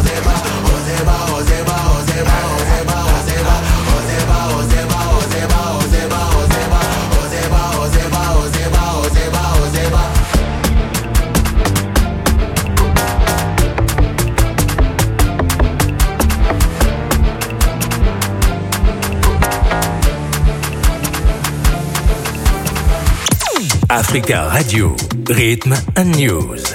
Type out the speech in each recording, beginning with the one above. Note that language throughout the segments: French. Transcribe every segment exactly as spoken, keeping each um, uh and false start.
Africa Radio, Rhythm and News.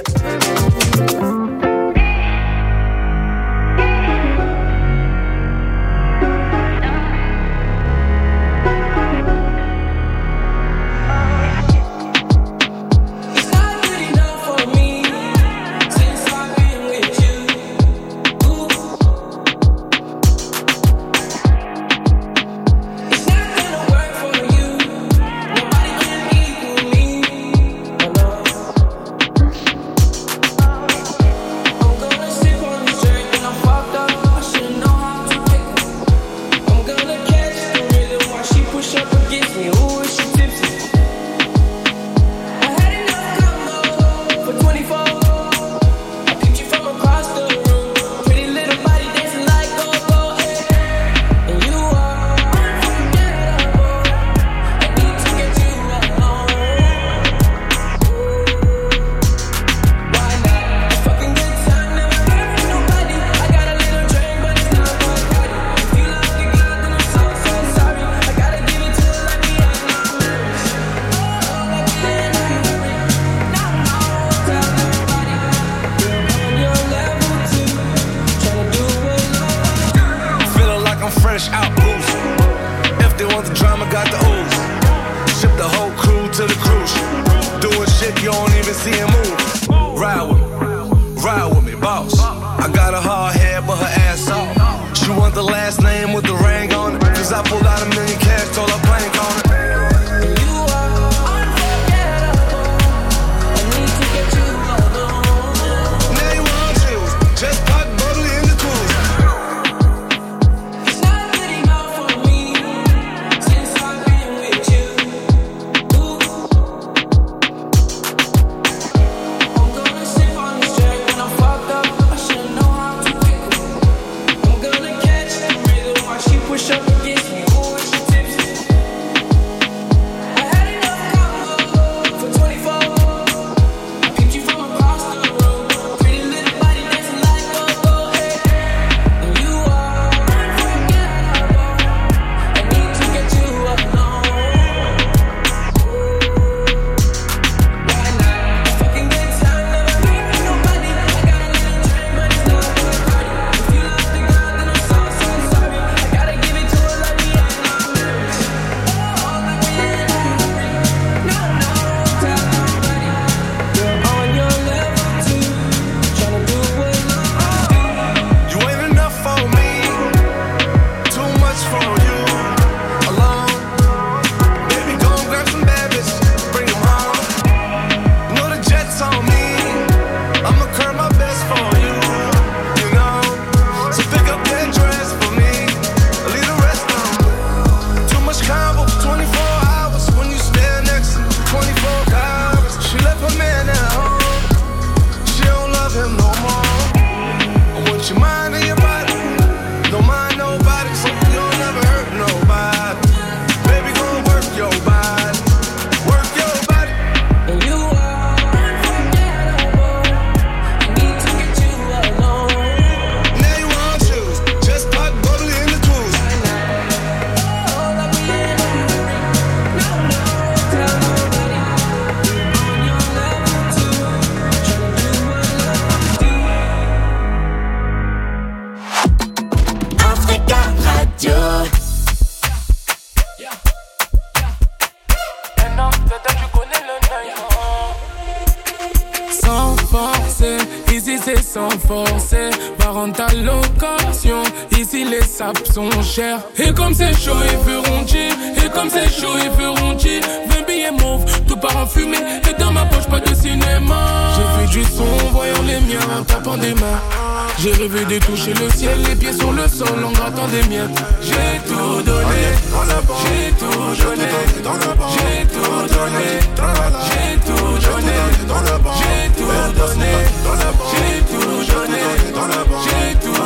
laisser sans forcer, va rendre ta location. Ici les sapes sont chers. Et comme c'est chaud, ils feront chier. Et comme c'est chaud, ils feront chier. vingt billets mauves, tout part en fumée. Et dans ma poche, pas de cinéma. J'ai fait du son, voyant les miens, en tapant des mains. J'ai rêvé de toucher le ciel, les pieds sur le sol, en grattant des miettes. J'ai tout donné, j'ai tout donné, j'ai tout donné, j'ai tout donné, j'ai tout donné, j'ai tout donné, j'ai tout donné, j'ai tout donné, j'ai tout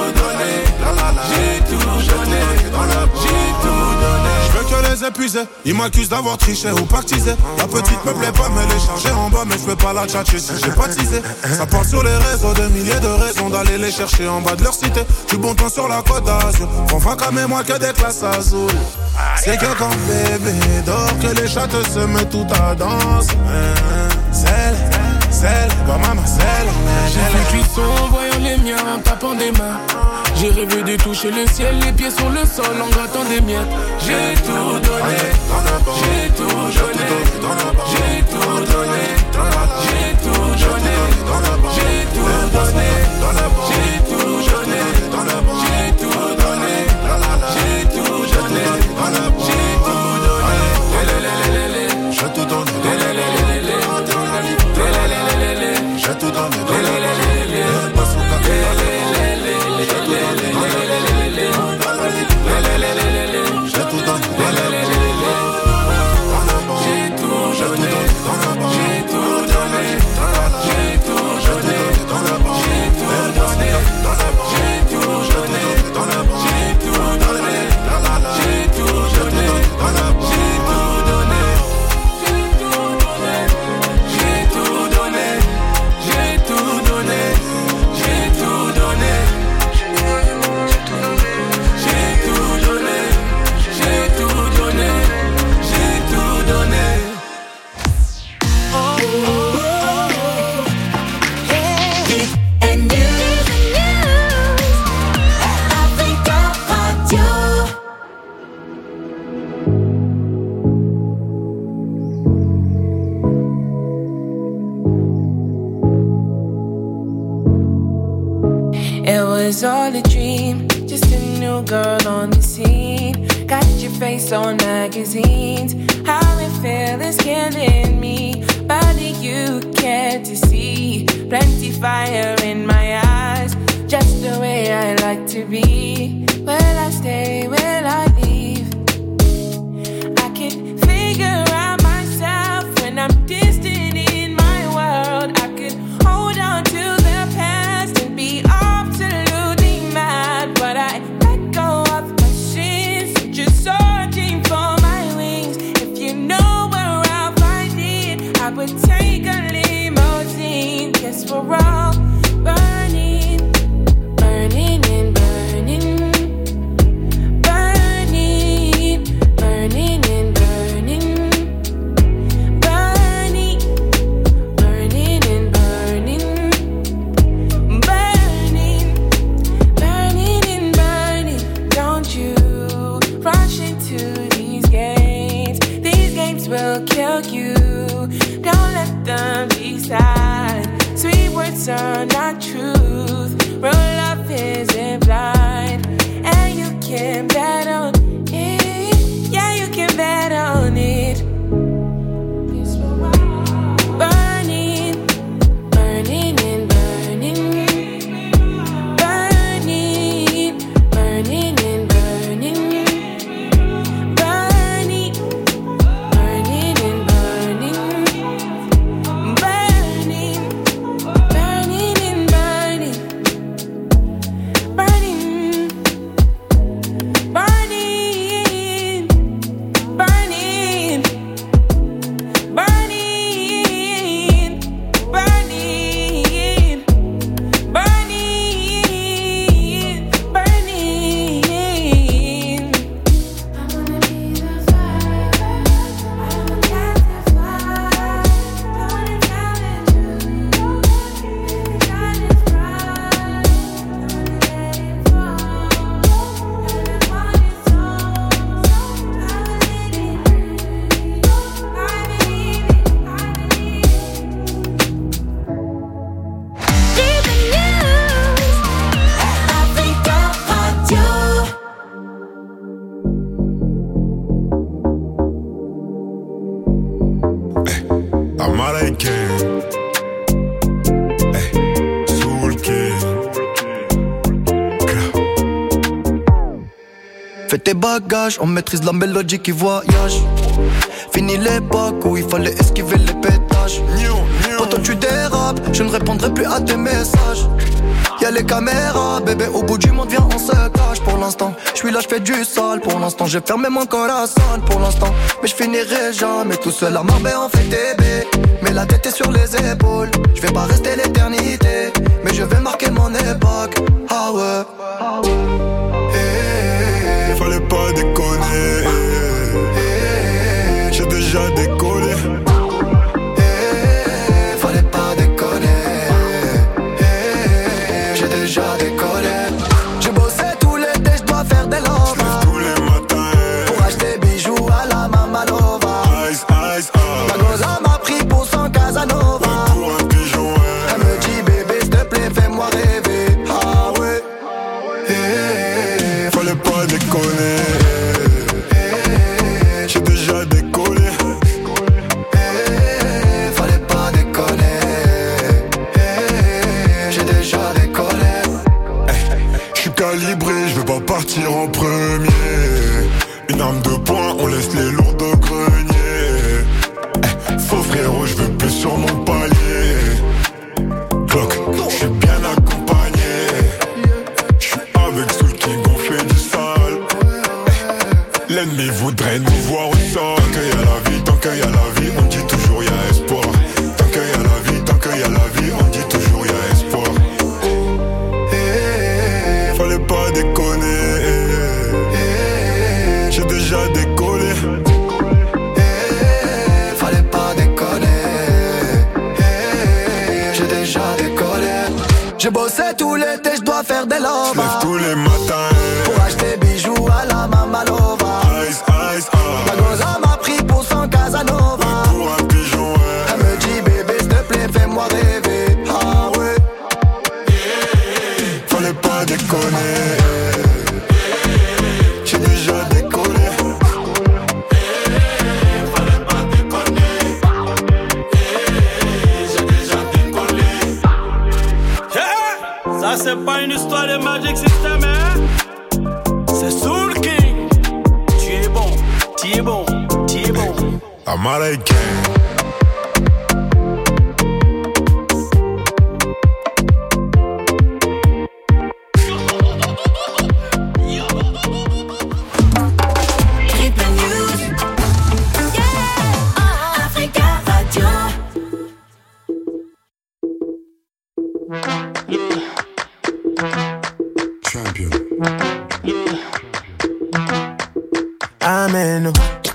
donné, j'ai tout donné. Je veux que les épuiser, ils m'accusent d'avoir triché ou pactisé. La petite me plaît pas, mais les charger en bas, mais je peux pas la tchatcher si j'ai pas teasé. Ça part sur les réseaux, des milliers de raisons d'aller les chercher en bas de leur cité. Du bon temps sur la côte d'Azur, font vaca mais moi que des classes azules. C'est que quand bébé dort, que les chattes se mettent tout à danse. Celle, celle, comme maman, celle. J'ai fait cuisson, voyant les miens, en tapant des mains. J'ai rêvé de toucher le ciel, les pieds sur le sol, en grattant des miettes. J'ai tout donné, j'ai tout donné, j'ai tout donné, j'ai tout donné, j'ai tout donné, j'ai tout donné, j'ai tout donné, j'ai tout donné, j'ai tout donné, j'ai tout donné. Je te donne, je te donne, was all a dream, just a new girl on the scene. Got your face on magazines, how it feels is killing me. Body you care to see, plenty fire in my eyes, just the way I like to be. Will I stay, will I leave? I can figure out myself when I'm distant in my world. I could hold on to the past and be absolutely mad, but I let go of my sins, just searching for my wings. If you know where I'll find it, I would take a limousine. Guess we're all burning, burning and burning, burning, burning and burning, burning, burning and burning, burning, burning and burning. Don't you rush into these games, these games will kill you. Don't let them decide. Sweet words are not truth, real love isn't blind. And you can bet on it, yeah, you can bet on it. Burning, burning and burning, burning, burning and burning, burning, burning and burning, burning, burning and burning, burning, burning, tes bagages, on maîtrise la mélodie qui voyage. Fini l'époque où il fallait esquiver les pétages. Pourtant tu dérapes, je ne répondrai plus à tes messages. Y'a les caméras, bébé, au bout du monde, viens, on se cache. Pour l'instant, je suis là, je fais du sale. Pour l'instant, j'ai fermé mon corazon. Pour l'instant, mais je finirai jamais tout seul à Marbella, on fait bébé. Mais la tête est sur les épaules. Je vais pas rester l'éternité, mais je vais marquer mon époque. Ah ouais, ah ouais. Hey, fallait pas déconner. Hey, j'ai déjà décollé. Hey, fallait pas déconner. Hey, j'ai déjà décollé. J'ai bossé tout l'été, je dois faire des lovas. J'lève tous les matins. Pour acheter bijoux à la Mamalova. Ice, ice, ah. La goza m'a pris pour son Casanova. Pour un pigeon, ouais. Elle me dit bébé, s'il te plaît, fais-moi rêver. Ah ouais. Hey, fallait pas déconner. Hey, j'ai déjà décollé. Hey, fallait pas déconner. Hey, j'ai déjà décollé. J'suis calibré, j'vais pas partir en premier. Une arme de poing, on laisse les lourds de grenier. Hey, faux frérot, j'veux plus sur mon palier. Clock, j'suis bien accompagné. J'suis avec ceux qui gonflaient du sale. Hey, l'ennemi voudrait nous voir au sol. Tant qu'il y a la vie, tant qu'il y a la vie, on dit toujours y'a espoir. Tant qu'il y a la vie, tant qu'il y a la vie, on dit toujours y'a espoir. Hey, Fallait pas déconner. hey, J'ai déjà décollé. hey, fallait pas déconner. Hey, j'ai déjà décollé. J'ai bossé tout l'été, je dois faire des J'lève lovas. tous les matins. Pour acheter bijoux à la Mamalova. Ice, ice, ah. La goza m'a pris pour son Casanova. Pour un pigeon, ouais. Elle me dit bébé, s'il te plaît, fais-moi rêver. Ah ouais. Fallait pas déconner. J'ai déjà décollé. Fallait pas déconner. J'ai déjà décollé. Ça c'est pas une histoire de Magic System, hein? C'est Soul King. Tu es bon, tu es bon, tu es bon. Américain. Triple News. Yeah. Africa Radio. Champion. Amen.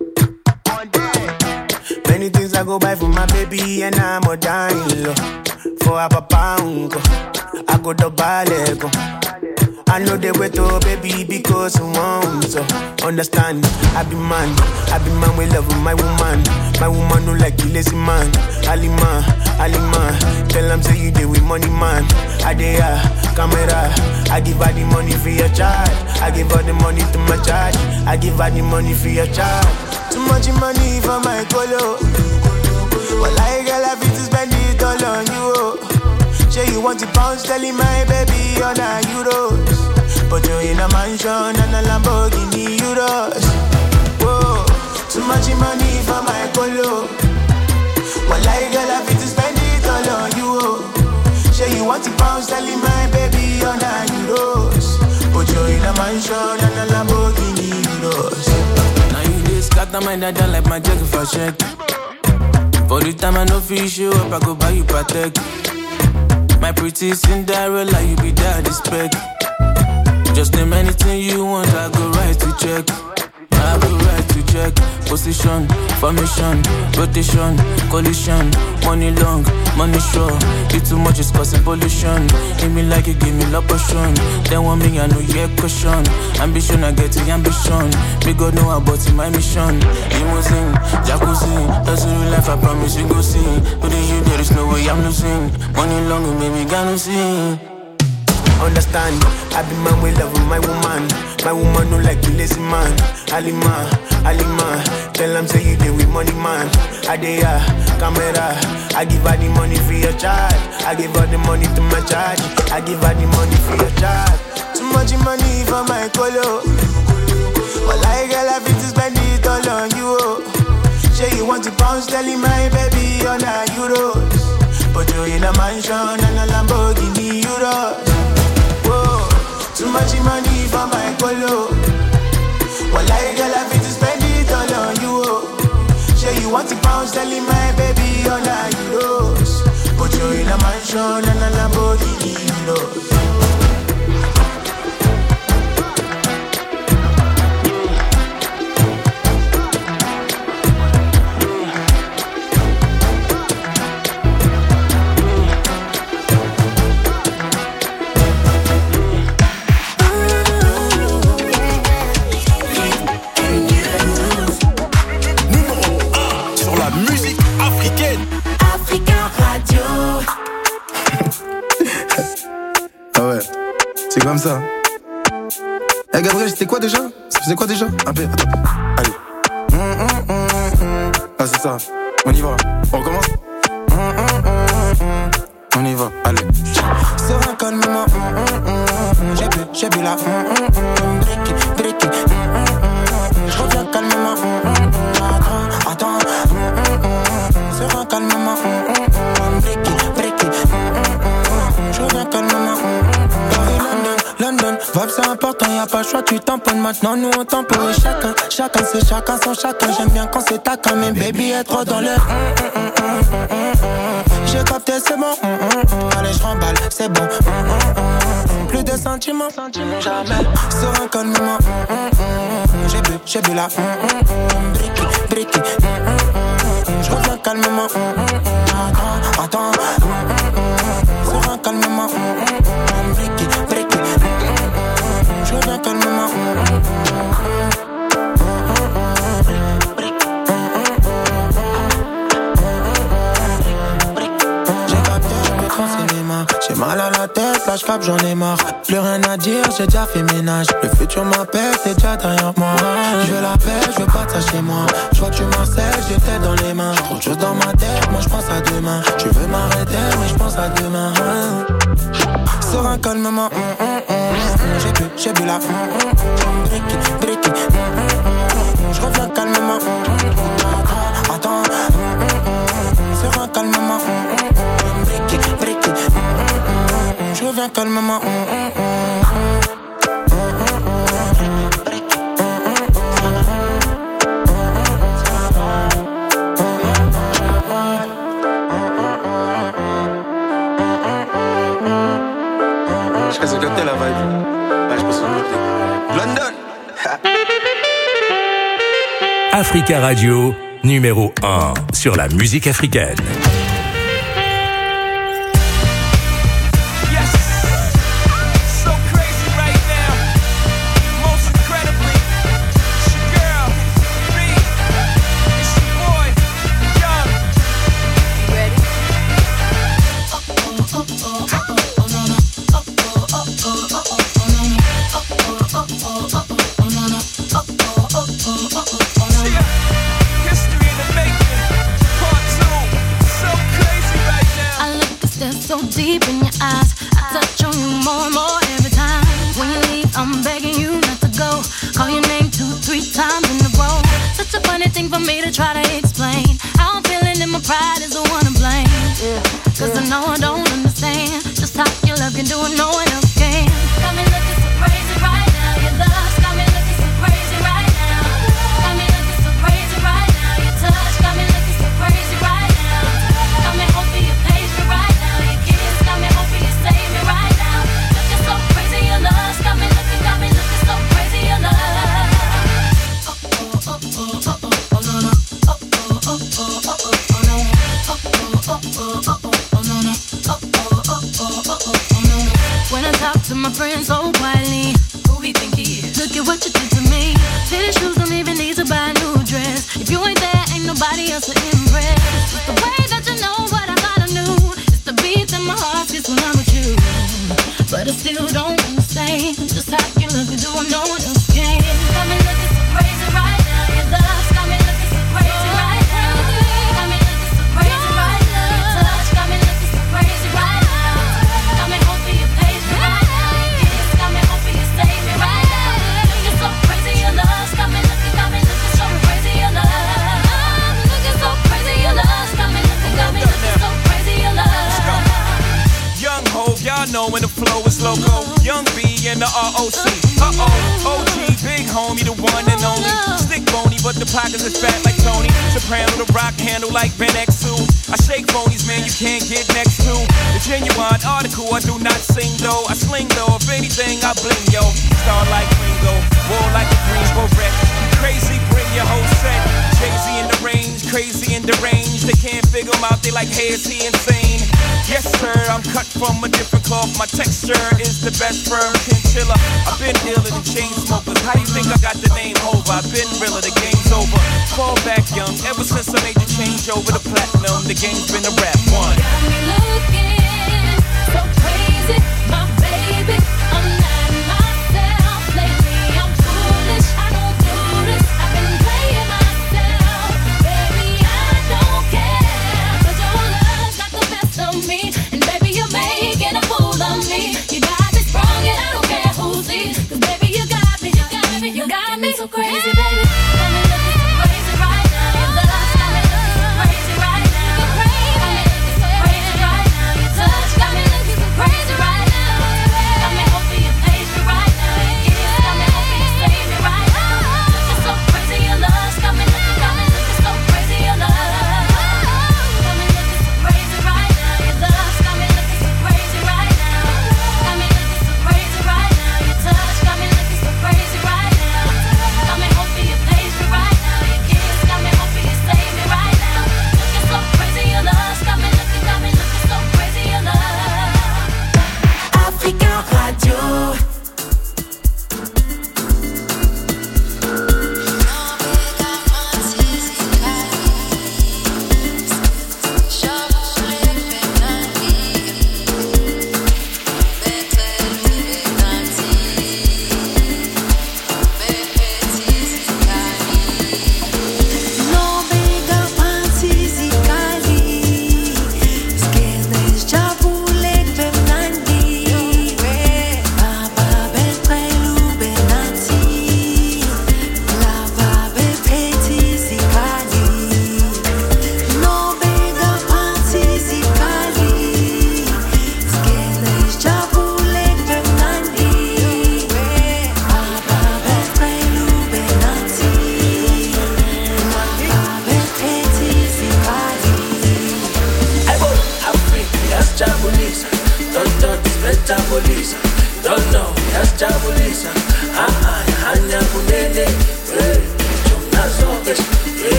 Many things I go buy for my baby and I'm a dying low. For a papa uncle, I go to Balego. I know they wait to baby because I want so. Understand, I be man, I be man with love my woman. My woman no like you lazy man. Alima, Alima, tell them say you dey with money man. I dey ah, camera, I give her the money for your charge. I give her the money to my charge. I give her the money for your charge. Too much money for my colo. Well, I girl, I fit to spend it all on you. Oh. Say you want to pounds, telling my baby on a euros. But you're in a mansion and a Lamborghini euros. Whoa, too much money for my colo. Well, I girl, I fit to spend it all on you. Oh. Say you want to pounds, telling my baby on a euros. But you're in a mansion and a Lamborghini euros. Now you just got the mind that don't like my jacket for check. For the time I know fish you up, I go buy you Patek. My pretty Cinderella, you be daddy spec. Just name anything you want, I go right to check. I go right to check. Position, formation, rotation, collision. Money long, money short. You too much is causing pollution. Give me like you give me love potion. Then one me, I know you caution. Ambition, I get the ambition. Big God know about my mission. Limousine, jacuzzi. That's the real life, I promise you go see. But in you, there is no way I'm losing. Money long, baby, gotta see. Understand, I be man with love my woman. My woman no like you lazy man. Alima, Alima, tell them say you dey with money man. I dey ah, camera, I give her the money for your charge. I give her the money to my charge. I give her the money for your charge. Too much money for my colo. Well, I girl, I fit to spend it all on you. Say you want to pounds, telling my baby on a euros. But you in a mansion and a Lamborghini euros. Whoa, too much money for my colo. Well, I girl, I fit to spend it all on you. Say you want to pounds, telling my baby on a euros. But you in a mansion and a Lamborghini euros. C'est comme ça. Eh hey Gabriel, c'était quoi déjà? Ça faisait quoi déjà? Un peu, attends. Allez. Mmh, mmh, mmh, mmh. Ah, c'est ça. On y va. On recommence. Mmh, mmh, mmh, mmh. On y va. Allez. Serein, calme-moi. Mmh, mmh, mmh. J'ai bu, j'ai bu la. Mmh, mmh, bricky, bricky. Mmh, mmh, mmh. Je reviens calmement. Mmh, mmh. Attends, attends. Mmh, mmh. Serein, calmement. Mmh, mmh. Bricky, bricky. Mmh, mmh. Je reviens calmement. London, vibe c'est important, y'a pas le choix, tu tamponnes maintenant, nous on tamponne chacun, chacun c'est chacun son chacun, j'aime bien quand c'est taquin, mais baby est trop dans le j'ai capté c'est bon, allez je remballe, c'est bon, plus de sentiments, jamais, serein calmement, j'ai bu, j'ai bu la, bricky, bricky, je reviens calmement, attends, attends, serein calmement, bricky, bricky, je reviens calmement. J'ai capté, je me prends cinéma. J'ai mal à la tête, là je capte, j'en ai marre. Plus rien à dire, j'ai déjà fait ménage. Le futur m'appelle, c'est déjà derrière moi. Je veux la paix, je veux pas de ça chez moi. Je vois que tu m'harcèles, j'ai tête dans les mains. Trop de choses dans ma tête, moi je pense à demain. Tu veux m'arrêter, mais je pense à demain. Serein calmement, mm, mm, mm. J'ai bu, j'ai bu la, mm, mm, bricky, bricky, mm, mm, mm. Je reviens calmement, mm, attends, mm, mm, serein calmement, mm, mm, bricky, bricky, mm, mm, je reviens calmement, mm, mm, je sais que t'es la vibe. Ouais, je pense que London. Africa Radio, numéro un sur la musique africaine. Love Y'all know when the flow is loco. Young B and the R O C. Uh-oh, O G, big homie, the one and only. Stick bony, but the pockets is fat like Tony. Soprano, the rock handle like Ben X two. I shake phonies, man, you can't get next to. The genuine article, I do not sing though. I sling though, if anything, I bling yo. Star like Ringo, war like a Greensboro wreck. Crazy, bring your whole set. Jay-Z in the range, crazy in the range. They can't figure him out, they like, hey, is he insane? Yes, sir, I'm cut from a different cloth. My texture is the best firm chinchilla. I've been dealing in chain smokers. How you think I got the name over? I've been realer, the game's over. Fall back young, ever since I made the change over to platinum. The game's been a rap one. Got me looking so crazy, my baby. I'm not myself lately. I'm foolish, I don't do this. I've been playing myself, baby. I don't care, 'cause your love's got the best of me, and baby you're making a fool of me. You got me sprung, and I don't care who sees, 'cause baby you got me, you got me, you got me so crazy, baby. Got me looking so crazy right now. Your love's got me looking so crazy right now. You're crazy, so crazy right now. Your touch got me looking so crazy right now. Got me hoping you praise me right now. Your kiss got me hoping you save me right now. Looking so crazy, your love's got me looking, got me looking so crazy, your love. Got me looking so crazy right now. Your love's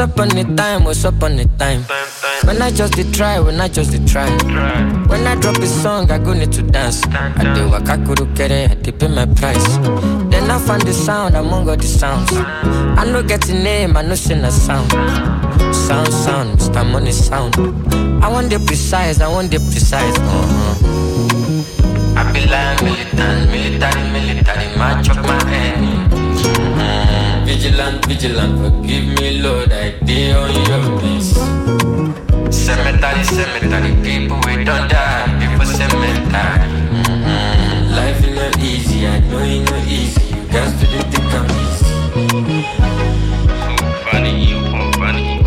upon the time, once upon the time. When I just did try, when I just did try. When I drop a song, I go need to dance. I do what I could get it, I did pay my price. Then I find the sound among all the sounds. I no get a name, I no sing a sound. Sound, sound, Mister Money sound. I want the precise, I want the precise. Uh-huh. I be like militant, military, military, match up my hand. Mm-hmm. Vigilant, vigilant, forgive me, Lord, I did on your peace. Cemetery, cemetery, people we don't die, people cemetery. Mm-hmm. Life is not easy, I know it's not easy. You got to do the come easy. So funny, you so funny.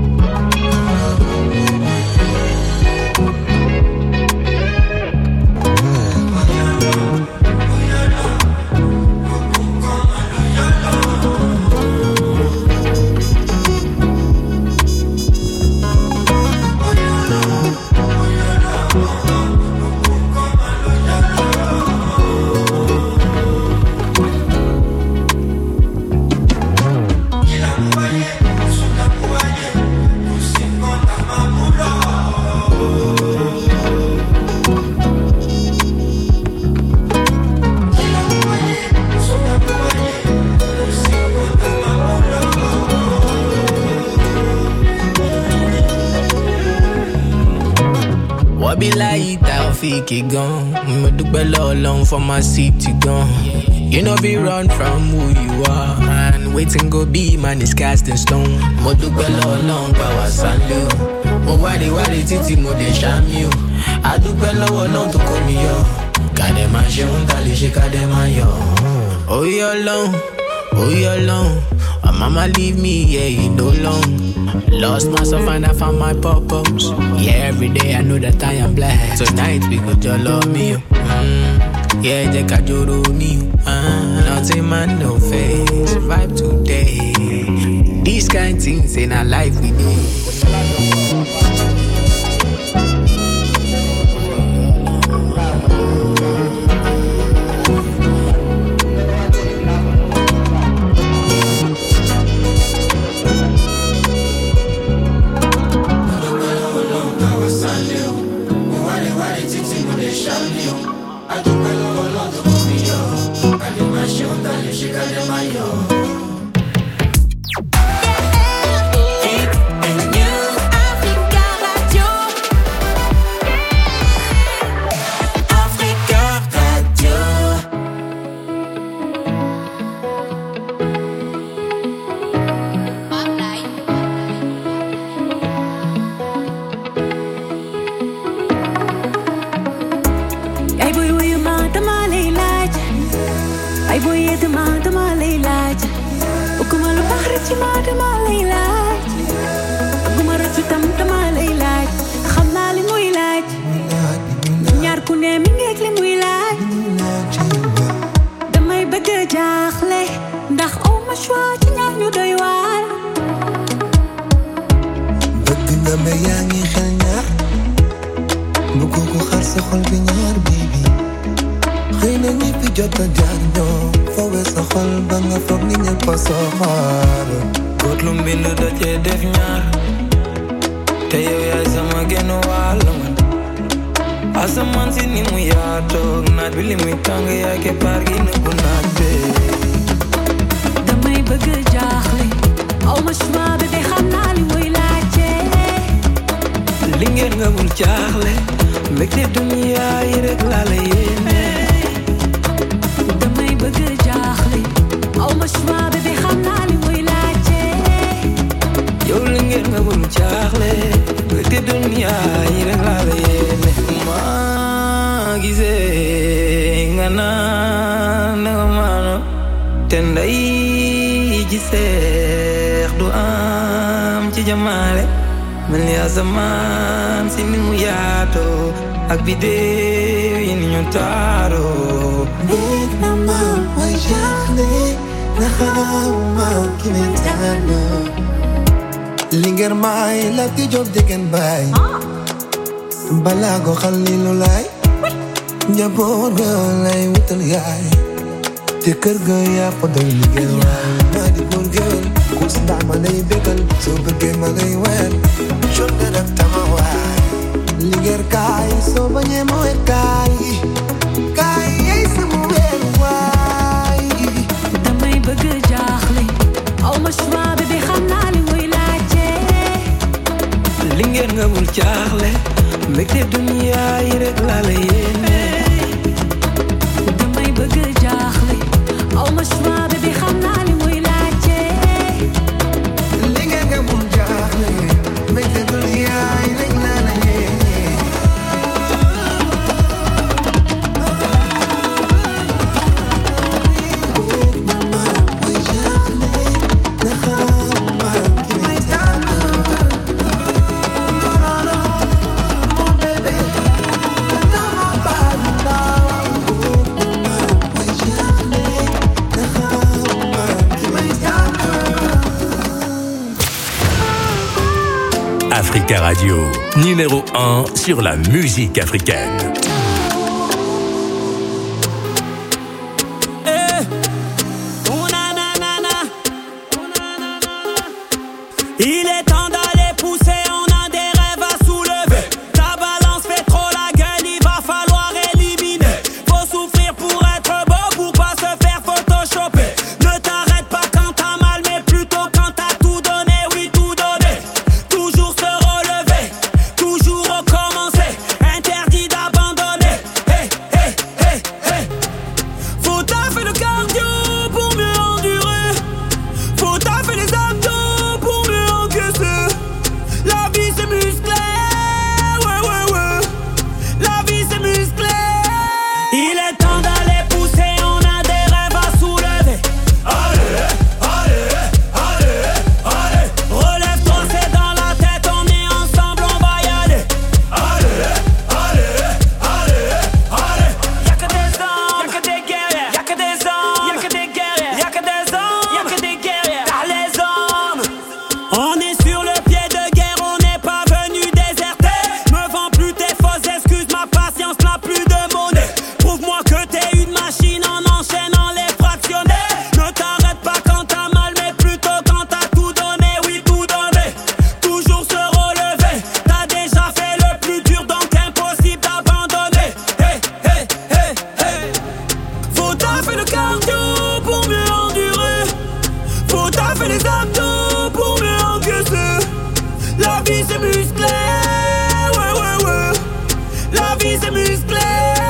Be like that, fake it gone. Me do below long for my city gone. You know be run from who you are. And waiting go be man is cast in stone. Mo do below long power sand you. Mo wadi wadi titi mo de sham you. I do below long to come yo. Kade ma she untali she kade ma yo. Oh you alone, oh you alone. My mama leave me, yeah, you no long. Lost myself and I found my purpose. Yeah, every day I know that I am blessed. Tonight we go to love me. Mm. Yeah, they got you to me. Uh, nothing man, no face. Vibe today. These kind of things in our life we need. Linger mai la ti job degen bay Balago khalilu lay Njabor ga lay wutal yaay Te kër ga ya pa doy liggéey waay Ma di góor gël Usna malay bekal, so bege malay wen. Chonde nak tamawai. Liger kai, so banye moe kai. Kai ay samuel wai. Damay bëgg jaaxle, aw ma choix bébé xam naa li muy laajte. Li ngeen nga wul jaaxle, mbégte dunya yi rek laa la yéene. Damay bëgg jaaxle, aw ma choix bébé xam naa li muy laajte. Li ngeen nga wul jaaxle, mbégte dunya yi rek laa la yéene. Africa Radio, numéro un sur la musique africaine. Eh, ouna na na na. Il est temps d'aller pousser, on a des rêves à soulever. Ta balance fait trop la gueule, il va falloir éliminer. Faut souffrir pour être beau, pour pas se faire photoshopper. Ne t'arrête pas quand t'as mal, mais plutôt quand t'as tout donné, oui tout donné. Toujours se relever, toujours recommencer. Interdit d'abandonner. Hey, hey, hey, hey. Faut taffer le cardio pour mieux endurer. Faut taffer les abdos pour mieux encaisser. La vie c'est musclé, ouais ouais ouais. La vie c'est musclé. Il est temps d'aller pousser, on a des rêves à soulever. Allez, allez, allez, allez. Relève-toi, c'est dans la tête, on est ensemble, on va y aller. Allez, allez, allez, allez. Y'a que des hommes, y'a que des guerriers. Y'a que des hommes, y'a que des guerriers. Y'a que des hommes, y'a que des guerriers. Car les hommes, on est sur le pied de guerre, on n'est pas venu déserter. Me vends plus tes fausses excuses, ma patience n'a plus de monnaie. Prouve-moi que t'es une machine en enchaînant les fractionnés. Ne t'arrête pas quand t'as mal, mais plutôt quand t'as tout donné, oui tout donné. Toujours se relever, t'as déjà fait le plus dur, donc impossible d'abandonner. Hey, hey, hey, hey. Faut taffer le cardio pour mieux endurer. Faut taffer les abdos pour mieux encaisser. La vie c'est musclé, ouais ouais ouais. La vie c'est musclé.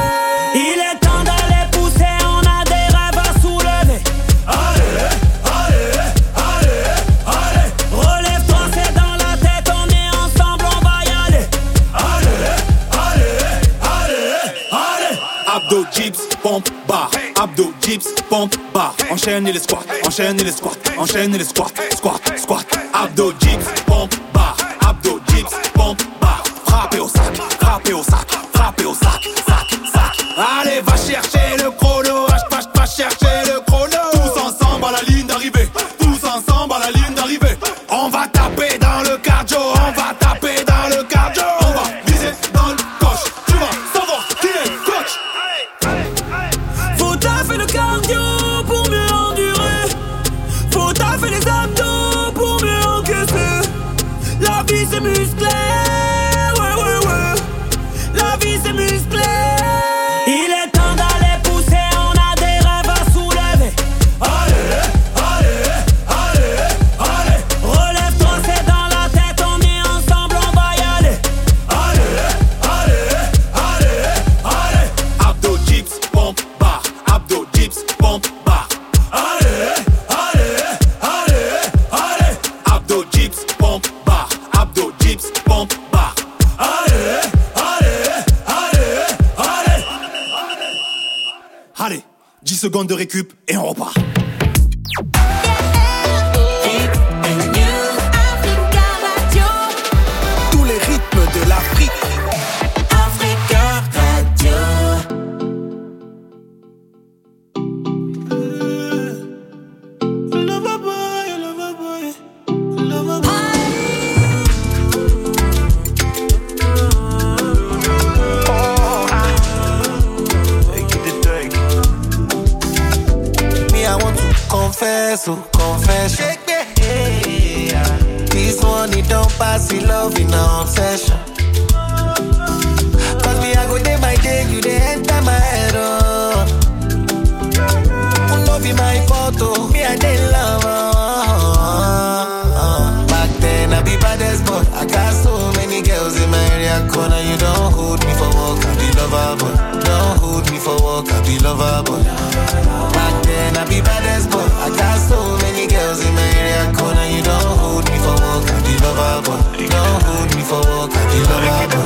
Il est temps d'aller pousser, on a des rêves à soulever. Allez, allez, allez, allez. Relève-toi, c'est dans la tête, on est ensemble, on va y aller. Allez, allez, allez, allez. Abdo, dips, pompe, bar. Abdo, dips, pompe, bar. Enchaînez les squats, enchaînez les squats, enchaînez les squats, squat, squat. Abdo, dips, pompe, bar. Abdo, dips, pompe, bar. Frappez au sac, frappez au sac, frappez au sac, sac, sac. Allez, va chercher le chrono, va, va, va chercher le chrono. Tous ensemble à la ligne d'arrivée, tous ensemble à la ligne d'arrivée. On va taper dans le cardio, on va taper dans le cardio. On va viser dans le coche, tu vas savoir qui est coach. Faut taffer le cardio pour mieux endurer. Faut taffer les abdos pour mieux encaisser. La vie c'est musclé, ouais ouais ouais. La vie c'est musclé. Il est temps d'aller pousser, on a des rêves à soulever. Allez, allez, allez, allez. Relève-toi, c'est dans la tête, on est ensemble, on va y aller. Allez, allez, allez, allez. Abdo, dips, pompe, bar. Abdo, dips, pompe, bar. Allez, allez, allez, allez. Abdo, dips, pompe, bar. Abdo, dips, pompe, bar. Allez, allez, allez, allez. Allez, dix secondes de récup et on repart. Tous les rythmes de l'Afrique. Africa Radio. Me, I want to confess, oh, confession. see love in our obsession. Cause me, I go day by day, you dey enter my head, oh. Love in my photo, me I dey love, oh. Back then I be baddest boy, I got so many girls in my area corner. You don't hold me for work, I be lover boy. Don't hold me for work, I be lover boy. Back then I be baddest boy, I got so many girls in my area corner. You don't hold me for work, I be lover boy. Don't hold me for work, I be lover boy.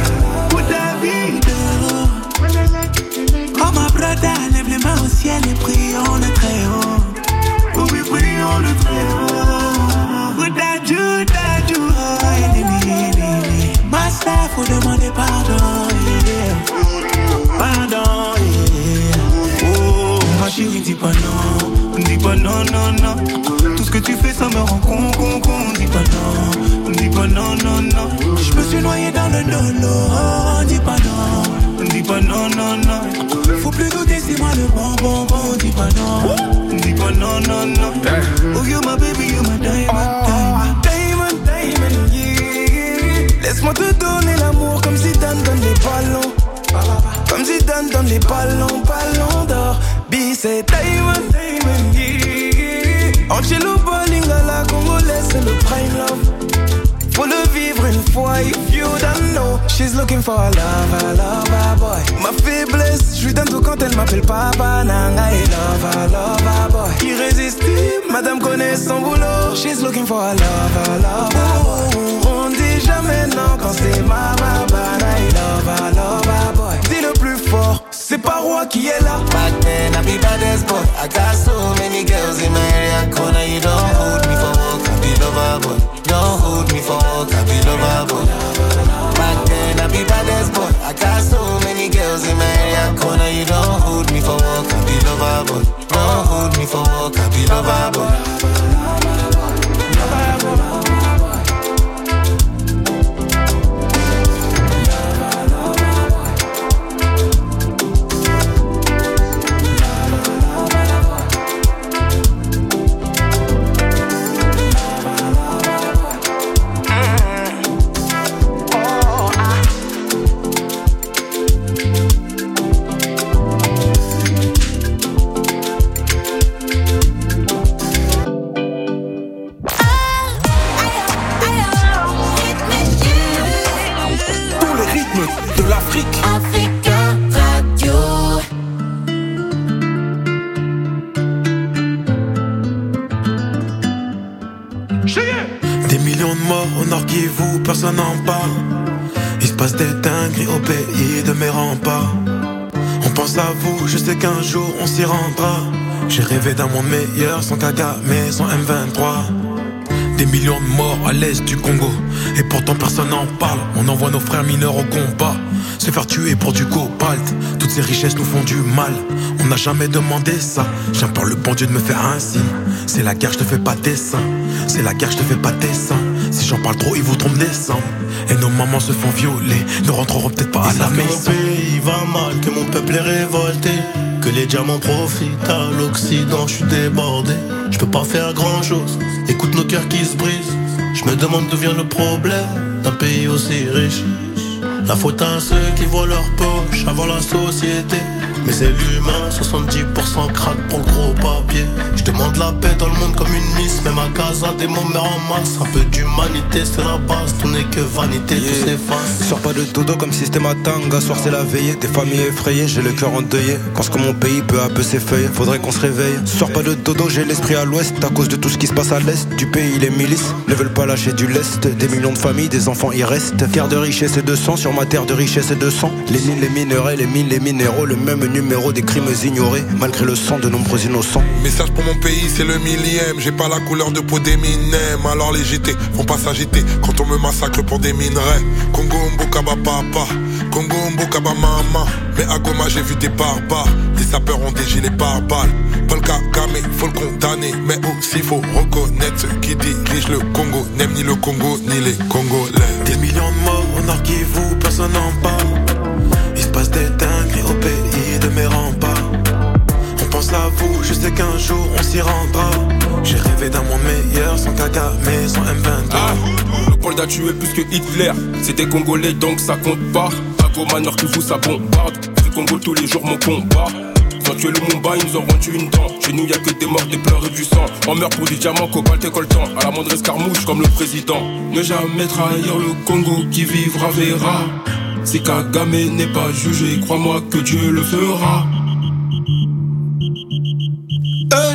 Oh ma brother, lève les mains au ciel et prions le très haut. Oh oui, prions le très haut. Oudadou, dadou, oh, ennemi, ennemi. Master, faut demander pardon, yeah. Pardon, yeah. Oh, ma chérie, dis pas non, dis pas non, non, non. Tout ce que tu fais, ça me rend con, con, con. Dis pas non, dis pas non, non, non. Je me suis noyé dans le dolo, oh, dis pas non. Dis pas non, non, non. Faut plus douter, c'est moi le bon, bon, bon. Dis pas non, dis pas non, non, non. Oh, you my baby, you my diamond, diamond. Diamond, diamond, yeah. Laisse-moi te donner l'amour comme si Dan donne les ballons. Comme si Dan donne les ballons, ballons d'or. B, c'est diamond, diamond, yeah. Angelo Bolingala, Congolais, c'est le prime love. Faut le vivre une fois, if you don't know. She's looking for a lover, lover boy. Ma faiblesse, je lui donne tout quand elle m'appelle papa. Nanga et lover, lover boy. Irrésistible, madame connaît son boulot. She's looking for a lover, lover boy. On dit jamais non quand c'est ma babana et lover, lover boy. Dis le plus fort, c'est pas roi qui est là. Back then I be baddest boy. I got so many girls in my area corner. You don't hold me for work, I be lover boy. Don't hold me for work, I be lover boy. Back then I be baddest boy. I got so many girls in my area corner. You don't hold me for work, I be lover boy. Don't hold me for work, I be lover boy. Personne n'en parle. Il se passe des dingueries au pays de mes remparts. On pense à vous, je sais qu'un jour on s'y rendra. J'ai rêvé d'un monde meilleur, sans Kagame, sans M vingt-trois. Des millions de morts à l'est du Congo, et pourtant personne n'en parle. On envoie nos frères mineurs au combat, se faire tuer pour du cobalt. Toutes ces richesses nous font du mal, on n'a jamais demandé ça. J'implore le bon Dieu de me faire un signe. C'est la guerre, je te fais pas dessin. C'est la guerre, je te fais pas dessin. Si j'en parle trop, ils voudront me descendre. Et nos mamans se font violer, ne rentreront peut-être pas à la maison. Mon pays va mal, que mon peuple est révolté, que les diamants profitent à l'Occident. Je suis débordé, je peux pas faire grand chose. Écoute nos cœurs qui se brisent. Je me demande d'où vient le problème d'un pays aussi riche. La faute à ceux qui voient leur poche avant la société. Mais c'est l'humain, soixante-dix pour cent craque pour le gros papier. Je demande la paix dans le monde comme une miss. Même à Gaza, des mots meurent en masse. Un peu d'humanité, c'est la base. Tout n'est que vanité, yeah. Tout s'efface. Sors pas de dodo comme si c'était ma tanga. Soir c'est la veillée, des familles effrayées. J'ai le cœur endeuillé, pense que mon pays peu à peu s'effeuille. Faudrait qu'on se réveille. Sors pas de dodo, j'ai l'esprit à l'ouest. À cause de tout ce qui se passe à l'est du pays, les milices ne veulent pas lâcher du lest. Des millions de familles, des enfants y restent. Guerre de richesse et de sang, sur ma terre de richesse et de sang. Les mines, les minerais, les mines, les minéraux. Le même numéro des crimes ignorés, malgré le sang de nombreux innocents. Message pour mon pays, c'est le millième. J'ai pas la couleur de peau d'Eminem. Alors les J T vont pas s'agiter quand on me massacre pour des minerais. Congo Mbokaba papa, Congo Mbokaba mama. Mais à Goma j'ai vu des barbares. Des sapeurs ont des gilets pare-balles. Paul Kagame, faut le condamner. Mais aussi faut reconnaître ceux qui dirigent le Congo. N'aiment ni le Congo ni les Congolais. Des millions de morts au Nord Kivu, personne n'en parle. Il se passe des dingueries au pays de mes remparts. On pense à vous, je sais qu'un jour on s'y rendra. J'ai rêvé d'un monde meilleur, sans caca mais sans M vingt-trois. Ah, le Paul a tué plus que Hitler. C'est des Congolais donc ça compte pas. Pago Manor qui vous ça bombarde. Free Congo tous les jours mon combat. Ils ont tué le Mumbai, ils nous ont rendu une dent. Chez nous y'a que des morts, des pleurs et du sang. On meurt pour du diamant, cobalt et coltan. À la moindre escarmouche comme le président. Ne jamais trahir le Congo, qui vivra verra. Si Kagame n'est pas jugé, crois-moi que Dieu le fera. Hey.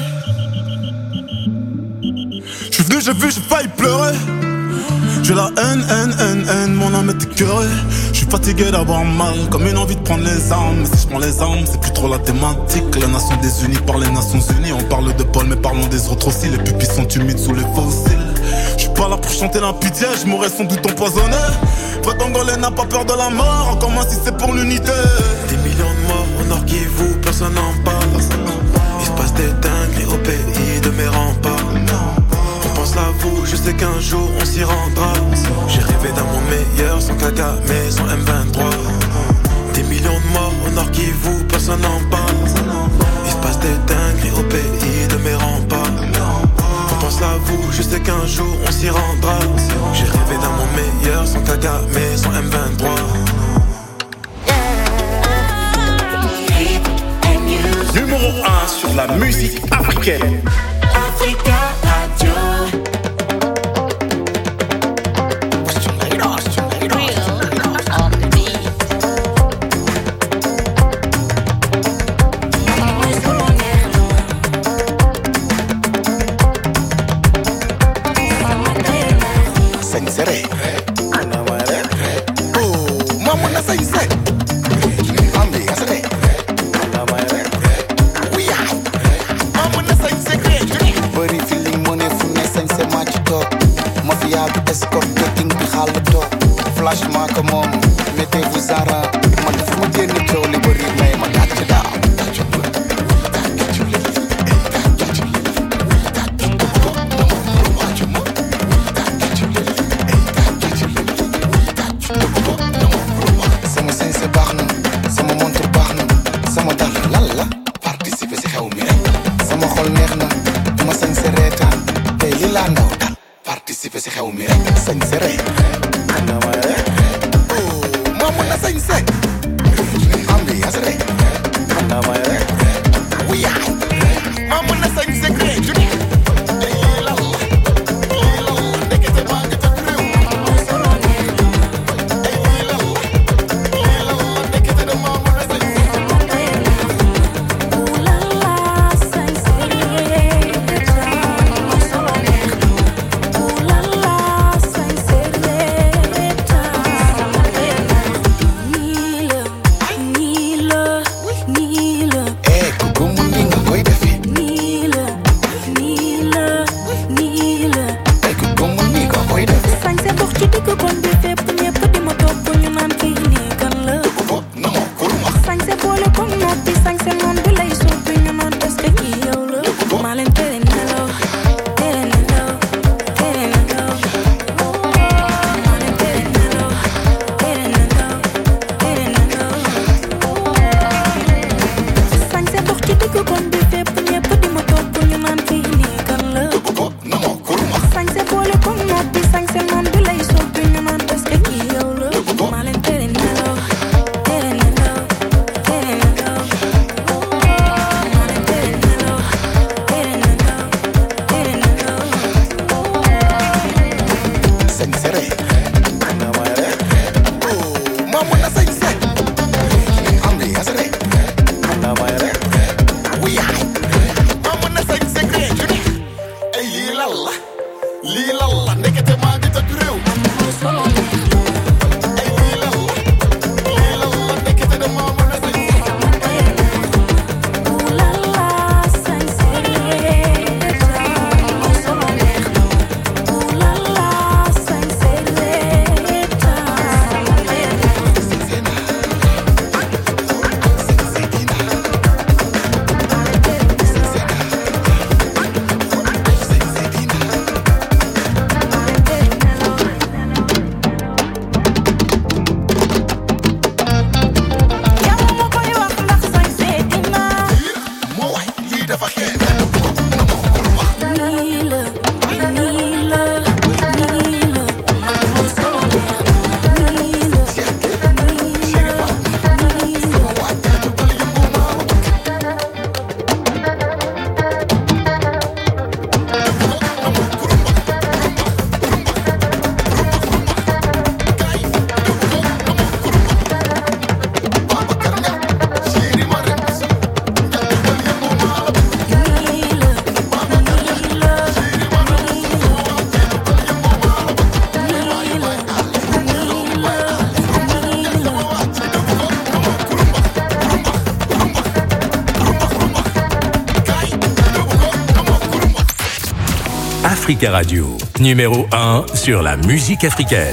J'suis venu, j'ai vu, j'ai failli pleurer. J'ai la haine, haine, haine, haine, mon âme est écœurée. J'suis fatigué d'avoir mal, comme une envie de prendre les armes. Mais si j'prends les armes, c'est plus trop la thématique. La nation désunies par les Nations Unies. On parle de Paul, mais parlons des autres aussi. Les pupilles sont humides sous les fossiles. J'suis pas là pour chanter la pitié, j'mourrais sans doute empoisonné. Vrai Congolais n'a pas peur de la mort, encore moins si c'est pour l'unité. Des millions de morts au nord qui vous, personne n'en parle. Il se passe des dingueries au pays de mes remparts. On pense à vous, je sais qu'un jour on s'y rendra. J'ai rêvé d'un monde meilleur, sans caca mais sans M vingt-trois. Des millions de morts au nord qui vous, personne n'en parle. Il se passe des dingueries au pays de mes remparts. On pense à vous, je sais qu'un jour on s'y rendra. J'ai rêvé d'un monde meilleur, sans caca mais sans M vingt-trois. Numéro un sur la musique africaine. Africa Radio. Sensere. Oh, mama na sense. Ambi asere. Bari feeling money fu ne sense ma ci toog. Mafia bi escorte king bi xaal toog. Flash ma ko moom mettez-vous en rang. Man fu ma génn coow li bari may ma gàcce daaw. Sama sense baax na, sama montre baax na, sama dal lan la participer si xew mi rek. Sama xol neex na, ma sense reetaan, tey li laa ndaw dal participer si xew mi rek. Sense rek, oh, ma mën na sense. Ambiance rek, wiyaay, ma mën na sense rek. Africa Radio, numéro un sur la musique africaine.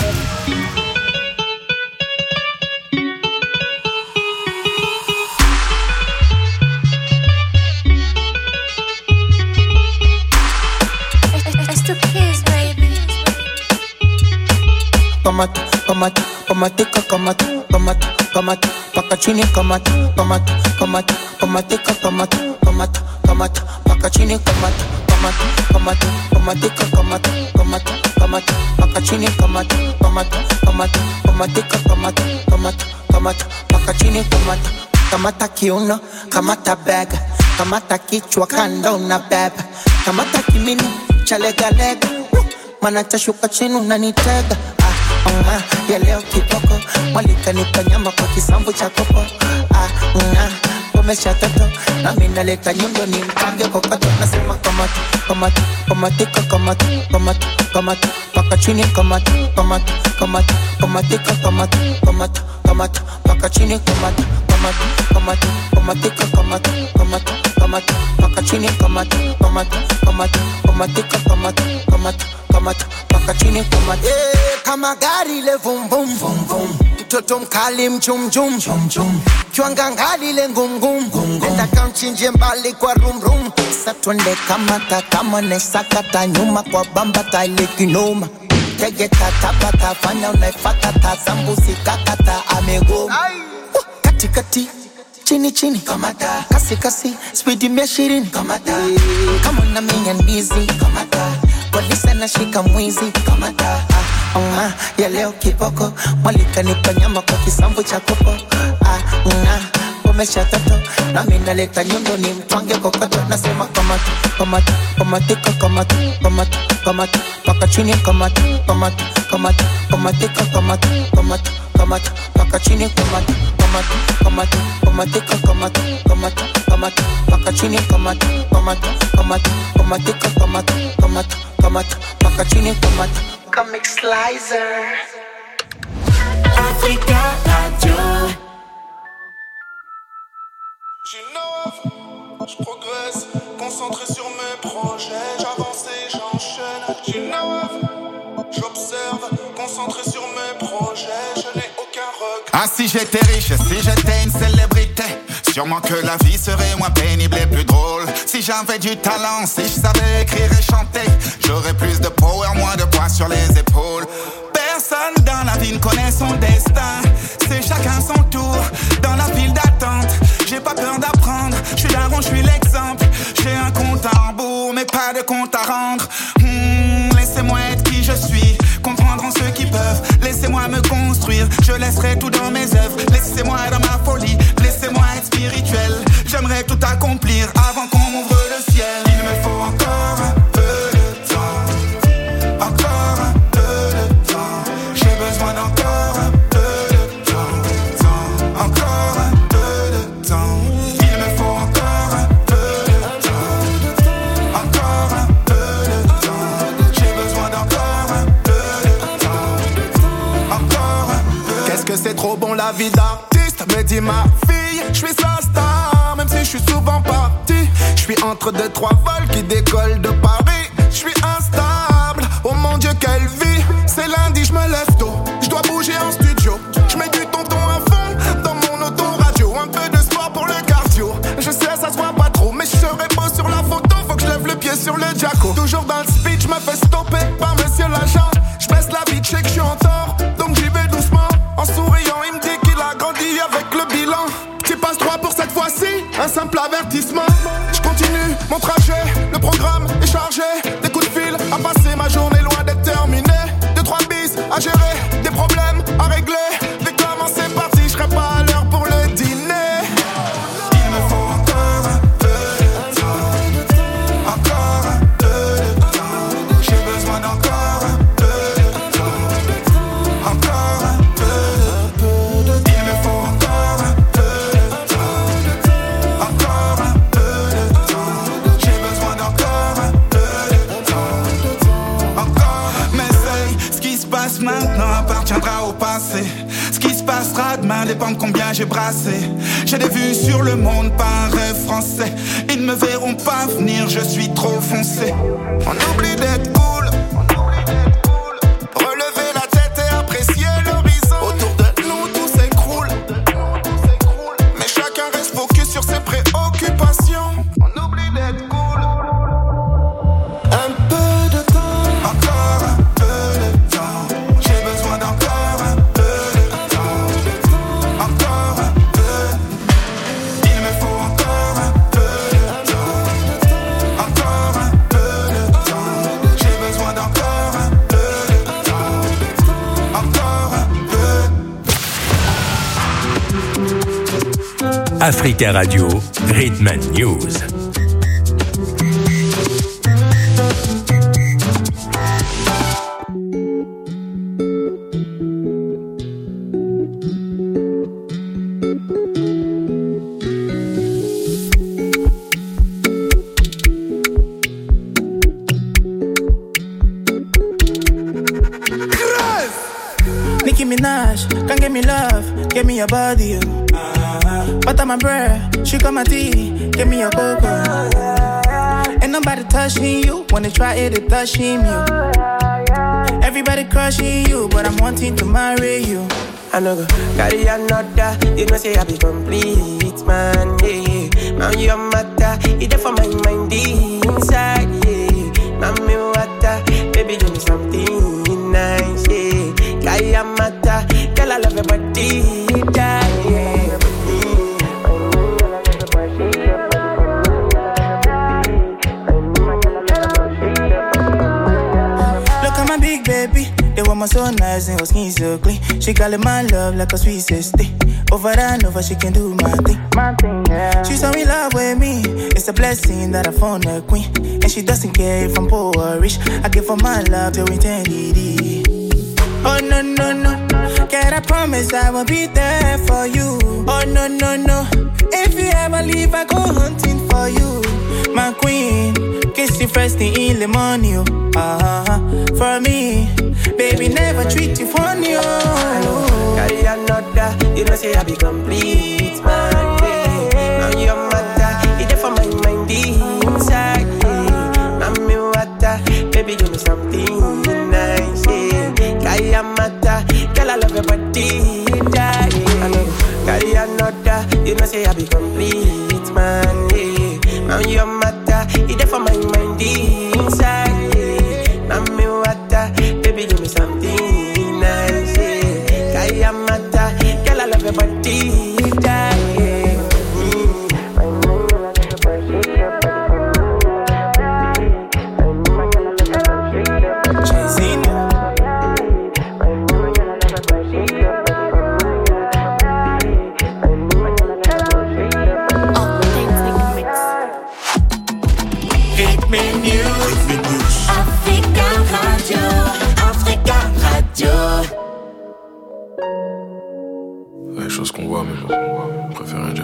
Kamata, kamata, kamatika, kamata, kamata, kamata, paka chini, kamata, kamata, kamata, kamatika, kamata, kamata, kamata, paka chini, kamata, kamata, kamata, kamatika, kamata, kamata, kamata, paka chini, kamata, kamata, kamata, kamatika, kamata, kamata, kamata, paka chini, kamata, kamata kiuno, kamata bega, kamata kichwa kando na beba, kamata kimini, chalega lega, mana tashuka chini unanitega. Uh, ya leo kiboko mwalika nipa nyama kwa kisambu cha kopo. Ah, uh, umesha toto na mina leta nyundo ni mpange kokoto. Nasema kamata, kamata, kamatika, kamata, kamata, kamata, paka chini, kamata, kamata, kamata, kamatika, kamata, kamata, kamata, paka chini, kamata, kamata, kamata, kamatika, kamata, kamata, kamata, paka chini, kamata, kamata, kamata, kamatika, kamata, kamata, kamata, paka chini, kamata. Yeah, kama gari le vum vum vum vum, mtoto mkali mchum chum chum chum, kiwanga ngali le ngum ngum ngum, enda kaunchinje mbali kwa rum rum. Sasa twende kamata kama nesakata nyuma kwa bamba taile kinoma. Tege tatapata fanya unaifata tazambusi kakata amego. Kati kati chini chini kamata, kasi kasi speed mia ishirini kamata, kama na minya ndizi kamata, polisi anashika mwizi kamata. Ah, uh, ya leo kiboko mwalika nipa nyama kwa kisambu cha kopo. Ah, uh, umesha toto na mina leta nyundo ni mtwange kokoto. Nasema kamata, kamata, kamatika, kamata, kamata, kamata, paka chini, kamata, kamata, kamata, kamatika, kamata, kamata, kamata, paka chini, kamata, kamata, kamata, kamatika, kamata, kamata, kamata, paka chini, kamata, kamata, kamata, kamatika, kamata, kamata, kamata, paka chini, kamata. Comic Slicer Africa Radio. J'innove, je progresse, concentré sur mes projets, j'avance et j'enchaîne. J'innove, j'observe, concentré sur mes projets, je n'ai aucun regret. Ah si j'étais riche, si j'étais une célébrité, sûrement que la vie serait moins pénible et plus drôle. Si j'avais du talent, si je savais écrire et chanter, j'aurais plus de power, moins de poids sur les épaules. Personne dans la vie ne connaît son destin, c'est chacun son tour dans la file d'attente. J'ai pas peur d'apprendre, je suis daron, je suis l'exemple. J'ai un compte à rebours, mais pas de compte à rendre. hmm, Laissez-moi être qui je suis, comprendront ceux qui peuvent. Laissez-moi me construire, je laisserai tout dans mes œuvres. Laissez-moi dans ma folie, laissez-moi être spirituel. J'aimerais tout accomplir avant qu'on m'ouvre le ciel. Il me faut encore un peu de temps, encore un peu de temps. J'ai besoin d'encore un peu de temps, temps, encore un peu de temps. Il me faut encore un peu de temps, encore un peu de temps. J'ai besoin d'encore un peu de temps, encore un peu. Qu'est-ce que c'est trop bon la vie d'artiste, me dit ma fille. Je suis sa star, même si je suis souvent parti. Je suis entre deux, trois vols qui décollent de Paris. Je suis instable, oh mon Dieu quelle vie. C'est lundi, je me lève tôt, je dois bouger en studio. Je mets du tonton à fond dans mon autoradio. Un peu de sport pour le cardio. Je sais ça se voit pas trop, mais je serai beau sur la photo. Faut que je lève le pied sur le jacko. Toujours dans le speed, je me fais stopper par monsieur l'agent. Je baisse la vie, je sais que je suis en tort, donc j'y vais doucement. En souriant, il me dit qu'il a grandi avec le bilan. Tu passes droit pour cette fois-ci, un simple avertissement. Je continue mon trajet, le programme est chargé. Des coups de fil à passer, ma journée loin d'être terminée. Deux, trois bis à gérer, des problèmes à régler. Dès que commencer parti, je serai pas à l'heure pour le dîner. Il me faut encore un peu de temps, encore un peu de temps. J'ai besoin d'encore un peu de temps, encore un peu de temps. Il me faut encore un peu de temps, encore un peu de temps. J'ai besoin d'encore passera demain dépend de combien j'ai brassé. J'ai des vues sur le monde, pas un rêve français. Ils ne me verront pas venir, je suis trop foncé. On oublie d'être cool, relever la tête et apprécier l'horizon. Autour de nous tout s'écroule, mais chacun reste focus sur ses préoccupations. On oublie d'être cool. Un peu de temps, encore un peu de temps. J'ai besoin d'encore un peu de temps. Encore un peu, il me faut encore un peu de temps. Encore un peu de temps. J'ai besoin d'encore un peu de temps. Encore un peu. Africa Radio, Rhythm and News. Nicki Minaj, come give me love, give me your body, you. Butter my bread, sugar my tea, give me your cocoa. Ain't nobody touching you, wanna try it, it touching you. Everybody crushing you, but I'm wanting to marry you. I know go carry another, you know say I be complete, man, yeah. Now you matter, it there for my mind inside, yeah. Mami water, baby give me something nice, yeah. Carry a matter, girl I love your body, yeah. Look at my big baby, the woman so nice and her skin so clean. She call it my love like a sweet sister. Over and over she can do my thing. My thing, yeah. She's so in love with me. It's a blessing that I found a queen, and she doesn't care if I'm poor or rich. I give her my love till eternity. Oh no no no, can I promise I will be there for you? Oh no no no, if you ever leave I go hunting for you. My queen, kiss you first thing in the morning, oh. Uh-huh. For me, baby never treat you funny, oh. Carry another, you know say I be complete, man, yeah. Now you're matter, it there for my mind inside, yeah. Mami water, baby give me something nice, yeah. Carry a matter, girl I love your body, yeah. I know, carry another, you know say I be complete, man, yeah. Now you're matter, it there for my mind inside, yeah. Mami water, baby give me something nice, yeah. Carry a matter, girl I love your body, yeah. Chose qu'on voit, mais bon, on préfère rien dire.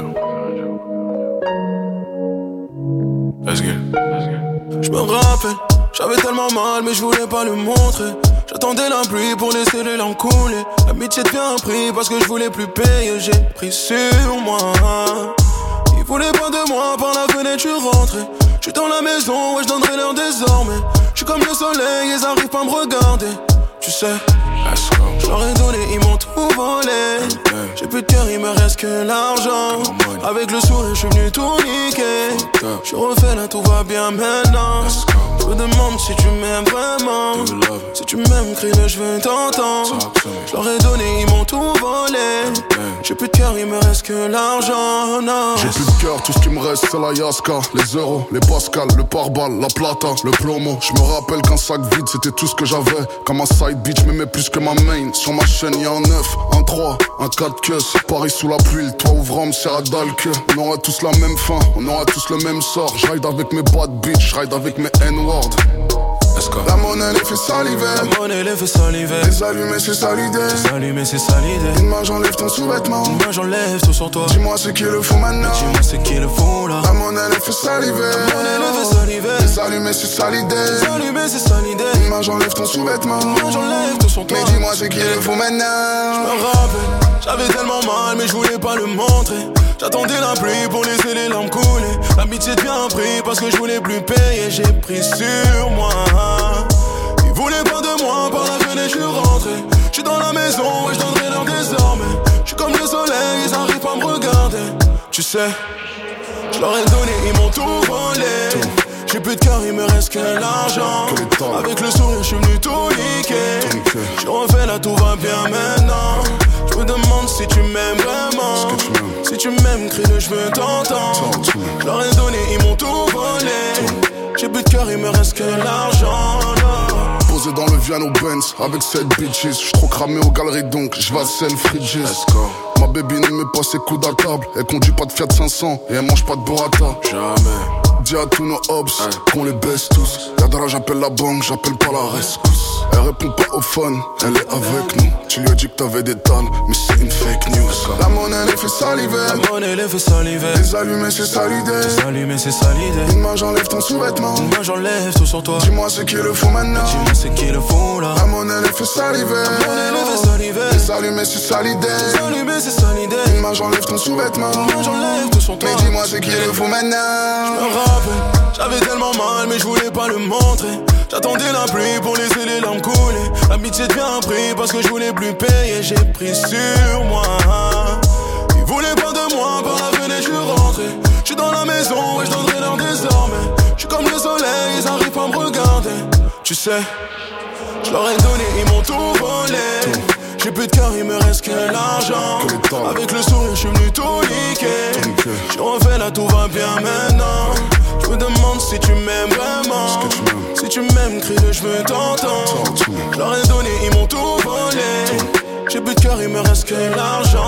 Let's go. Je me rappelle, j'avais tellement mal, mais je voulais pas le montrer. J'attendais la pluie pour laisser les larmes couler. L'amitié devient un prix parce que je voulais plus payer. J'ai pris sur moi. Ils voulaient pas de moi, par la fenêtre je suis rentré. Je suis dans la maison, ouais je donnerai l'heure désormais. Je suis comme le soleil, ils arrivent pas à me regarder. Tu sais, je leur ai donné, ils m'ont tout volé. J'ai plus de cœur, il me reste que l'argent. Avec le sourire, je suis venu tout niquer. Je suis refait là, tout va bien maintenant. Je me demande si tu m'aimes vraiment. Si tu m'aimes, crie-le, je veux t'entendre. Je leur ai donné, ils m'ont tout volé. J'ai plus de cœur, il me reste que l'argent. J'ai plus de cœur, tout ce qui me reste c'est la Yaska. Les euros, les Pascal, le pare-balles, la plata, le plomo. Je me rappelle qu'un sac vide c'était tout ce que j'avais. Comme un side bitch, m'aimais plus que ma main. Sur ma chaîne y'a un neuf, un trois, un quatre queues. Paris sous la pluie, le toit ouvrant me sert à dalle que. On aura tous la même fin, on aura tous le même sort. J'ride avec mes bad bitch, j'ride avec mes N-words. La monnaie les fait saliver. La monnaie les fait saliver. Les allumés c'est ça l'idée. Les allumés c'est ça l'idée. Une main j'enlève ton sous-vêtement. Une main j'enlève tout sur toi. Dis-moi c'est qui le fou maintenant. Dis-moi c'est qui le fou là. La monnaie les fait saliver. La monnaie les fait saliver. Les allumés c'est ça l'idée. Les allumés c'est ça l'idée. Une main j'enlève ton sous-vêtement. Une main j'enlève tout sur toi. Mais dis-moi c'est qui le fou maintenant. Je me rappelle, j'avais mais je voulais pas le montrer. J'attendais la pluie pour laisser les larmes couler. L'amitié devient un prix parce que je voulais plus payer. J'ai pris sur moi. Ils voulaient pas de moi, par la fenêtre je suis rentré. J'suis dans la maison et je donnerai l'heure désormais. J'suis comme le soleil, ils arrivent pas à me regarder. Tu sais, je leur ai donné, ils m'ont tout volé. J'ai plus de cœur, il me reste que l'argent. Avec le sourire, je suis venu tout niquer. J'ai refait là, tout va bien maintenant. Je me demande si tu m'aimes vraiment. Si tu m'aimes, crie-le, je veux t'entendre. Je leur ai donné, ils m'ont tout volé. J'ai plus de cœur, il me reste que l'argent. Posé dans le Viano Benz avec sept bitches. J'suis trop cramé aux galeries donc j'vas self-ridges. Ma baby ne met pas ses coudes à table. Elle conduit pas de Fiat cinq cents et elle mange pas de burrata. Jamais. Dis à tous nos hops qu'on les baisse tous. Yadra, j'appelle la banque, j'appelle pas la rescousse. Elle répond pas au phone, elle est avec nous. Tu lui as dit que t'avais des tonnes, mais c'est une fake news. La monnaie les fait saliver. La monnaie les fait saliver. Les allumés c'est ça l'idée. Les allumés c'est ça l'idée. Une main j'enlève ton sous-vêtement. Une main j'enlève tout sur toi. Dis-moi c'est qui le fou maintenant. Dis-moi c'est qui le fou là. La monnaie les fait saliver. La monnaie les fait saliver. Les allumés c'est ça l'idée. Les allumés c'est ça l'idée. Une main j'enlève ton sous-vêtement. Une main j'enlève tout sur toi. Mais dis-moi c'est qui le fou maintenant. Je me rappelle, j'avais tellement mal mais je voulais pas le montrer. J'attendais la pluie pour laisser les larmes couler. L'amitié devient un prix parce que je voulais plus payer. J'ai pris sur moi. Ils voulaient pas de moi, par la fenêtre je suis rentré. J'suis dans la maison et je donnerai l'heure désormais. J'suis comme le soleil, ils arrivent pas à me regarder. Tu sais, je leur ai donné, ils m'ont tout volé. J'ai plus de cœur, il me reste que l'argent. Avec le sourire, je suis venu tout niquer. J'ai refait là, tout va bien maintenant. Je me demande si tu m'aimes vraiment. Si tu m'aimes, crie-le, je veux t'entendre. Je leur ai donné, ils m'ont tout volé. J'ai plus de cœur, il me reste que l'argent.